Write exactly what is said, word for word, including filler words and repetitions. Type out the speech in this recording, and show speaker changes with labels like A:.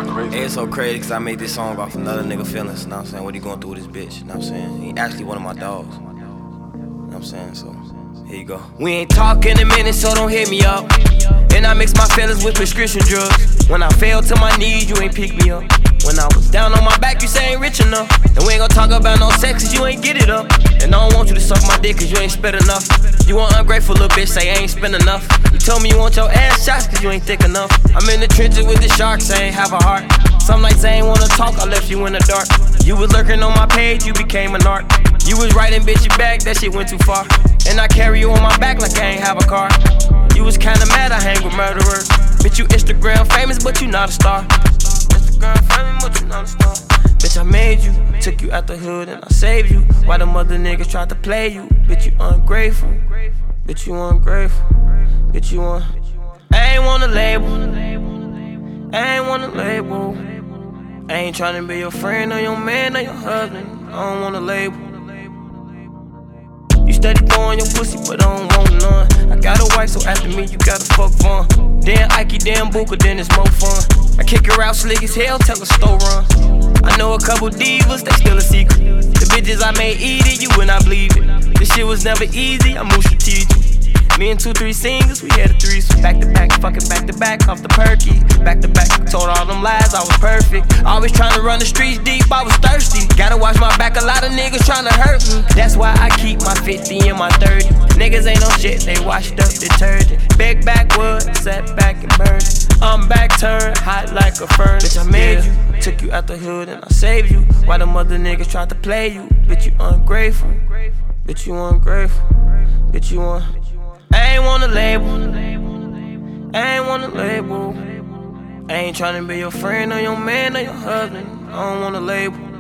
A: Hey, it's so crazy cause I made this song off another nigga feelings, you know what I'm saying? What he going through with his bitch, you know what I'm saying? He actually one of my dogs, you know what I'm saying? So, here you go. We ain't talking in a minute, so don't hit me up. And I mix my feelings with prescription drugs. When I fell to my knees, you ain't pick me up. When I was down on my back, you say ain't rich enough. And we ain't gon' talk about no sex cause you ain't get it up. And I don't want you to suck my dick cause you ain't spit enough. You want ungrateful little bitch, say I ain't spend enough. You told me you want your ass shots cause you ain't thick enough. I'm in the trenches with the sharks, I ain't have a heart. Some nights I ain't wanna talk, I left you in the dark. You was lurking on my page, you became an art. You was writing bitch, you back, that shit went too far. And I carry you on my back like I ain't have a car. You was kinda mad, I hang with murderers. Bitch, you Instagram famous, but you not a star. Instagram famous, but you not a star. Bitch, I made you, took you out the hood and I saved you. Why the mother niggas tried to play you? Bitch, you ungrateful. Bitch, you ungrateful. Bitch, you un. I ain't want a label. I ain't want a label. I ain't tryna be your friend or your man or your husband. I don't want a label. You steady throwing your pussy, but I don't want none. I got a wife, so after me, you gotta fuck fun. Damn Ike, damn Booker, then it's more fun. I kick her out slick as hell, tell her store run. I know a couple divas, they still a secret. The bitches I made eat it, you would not believe it. This shit was never easy, I moved strategic. Me and two, three singers, we had a threesome. Back to back, fucking back to back, off the perky. Back to back, told all them lies, I was perfect. Always trying to run the streets deep, I was thirsty. Gotta watch my back, a lot of niggas trying to hurt me. That's why I keep my fifty and my thirty. Niggas ain't no shit, they washed up detergent. Big backwood, sat back and burned. I'm back turned, hot like a furnace. Bitch, I made you, took you out the hood and I saved you. Why the mother niggas tried to play you? Bitch, you ungrateful. Bitch, you ungrateful. Bitch, you un. I ain't want a label. I ain't want a label. I ain't tryna be your friend or your man or your husband. I don't want a label.